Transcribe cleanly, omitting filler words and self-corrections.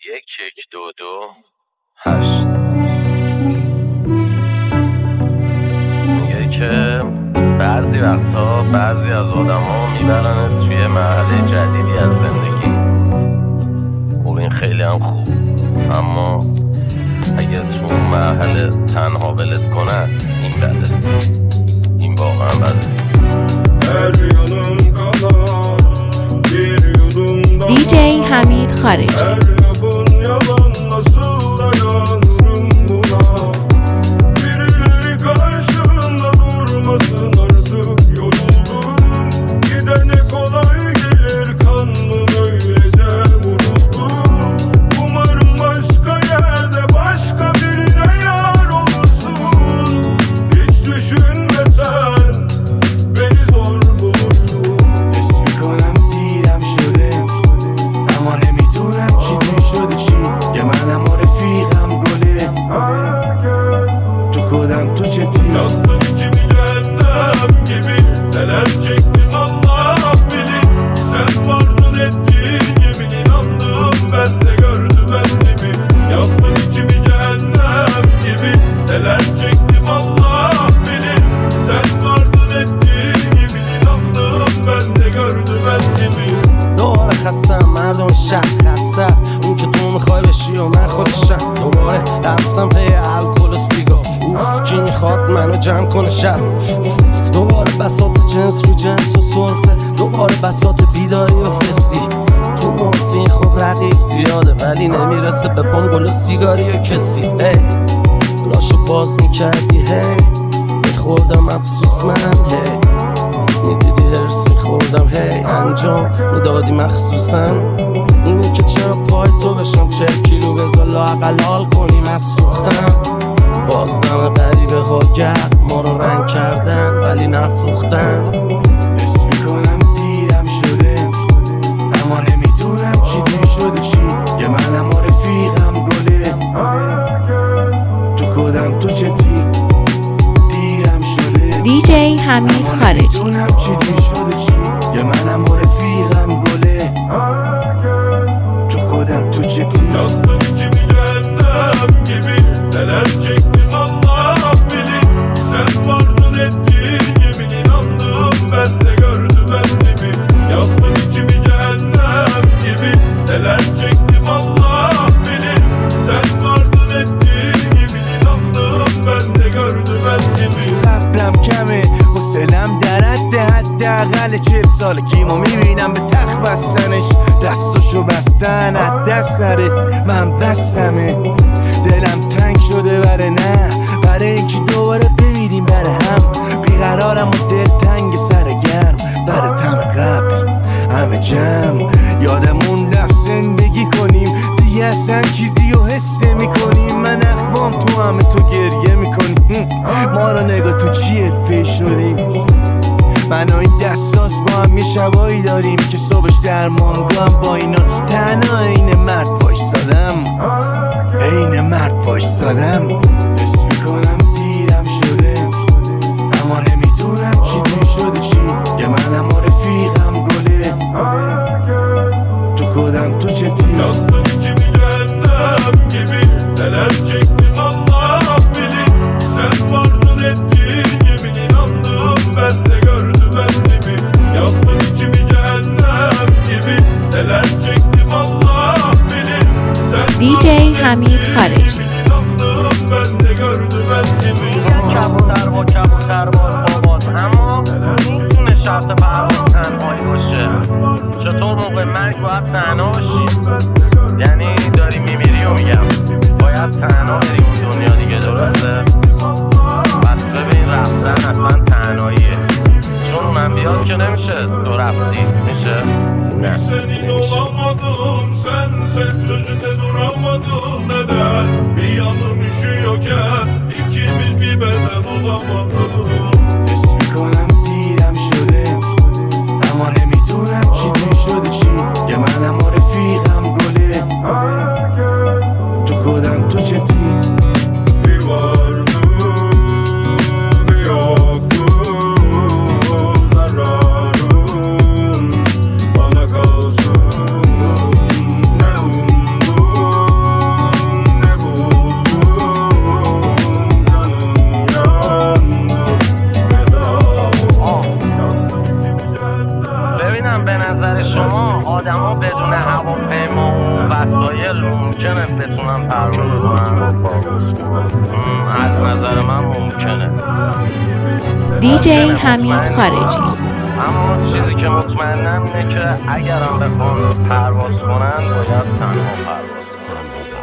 8 میگه که بعضی وقتا بعضی از آدم ها میبرنه توی مرحله جدیدی از زندگی. خب این خیلی هم خوب، اما اگه تو اون مرحله تنها ولت کنن این بده، این واقعا بده. دیجی حمید خارجی. خستم مردم شهر خسته است، اون که تو میخوای بشی و من خودشم. دوباره رفتم پی الکل و سیگار، اوف کی میخواد منو جمع کنه شب. دوباره بساط جنس رو جنس و سرفه، دوباره بساط بیداری و فسی. تو مورفین خب رقیق زیاده ولی نمیرسه به پام گل و سیگاری و کسی. لاشو باز میکردی میخوردم افسوس من میدیدی هرس میخوردم انجام میدادی مخصوصا. اینه که چرا پای تو بشم 40 کیلو بذار لااقل حال کنیم از سوختم. بازدم غریبه ها گرد ما رو رنگ کردن ولی نفروختن. حس میکنم دیرم شده اما نمیدونم چی دیر شده چی. یه منم و رفیقم گله تو خودم تو چتی دیرم شده. دیجی حمید خارجی. نمیدونم چی دیر شده چی. یه منم و رفیقم گله تو خودم تو چتی. Yaktın içimi cehennem gibi neler çektim Allah bilir. Sen vardın ettin yemin inandım ben de gördüm en dibi. Yaktın içimi cehennem gibi neler çektim Allah bilir. Sen vardın ettin yemin inandım ben de gördüm en dibi. صبرم کمه حوصله‌ام در حداقل 40 سال کیمو میبینم به تخت بستنش دستاشو بستن از دست نره. من بستمه دلم تنگ شده بره نه برای اینکه دوباره بمیریم بره هم. بیقرارم و دل تنگ سرگرم بره تم قبل همه جمع. یادمون رفت زندگی کنیم دیگه اصلا چیزی رو حس میکنیم. من اخمام تو همه تو گریه میکنیم. ما رو نگاه تو چیه فیش شدیم. من و این دستاس با هم یه شبایی داریم که صبحش درمانگاه هم با اینا تنها عین مرد وایسادم. عین مرد وایسادم. حس میکنم دیرم شده اما نمیدونم چی دیر شده چی. یه منم و رفیقم گله تو خودم تو چتی. Yaktın içimi cehennem gibi neler çektim Allah bilir. Sen vardın ettin yemin inandım ben de gördüm en dibi. Yaktın içimi cehennem gibi neler çektim Allah bilir. Sen دیجی حمید خارجی. inandım ben de gördüm en dibi. کبوتر با کبوتر باز اما میتونه شرط پرواز تنهایی باشه. چطور موقع مرگ باید تنها باشی؟ یعنی داری میمیری و میگم باید تنها بری اون دنیا دیگه، درسته؟ پس ببین رفتن اصلا تنهاییه، چون اونم بیاد که نمیشه تو رفتی میشه؟ نه Senin نمیشه. olamadım sen sözünde duramadım neden? Bir yanım üşüyorken ikimiz bir beden olamadık. حس میکنم دیرم شده اما نمیدونم چی دیر شده چی. یه منم و رفیقم بتونم پرواز کنم. از نظر من ممکنه. دیجی حمید خارجی. اما چیزی که مطمئنم اینه که اگرم بخوان پرواز کنن باید تنها پرواز کنن.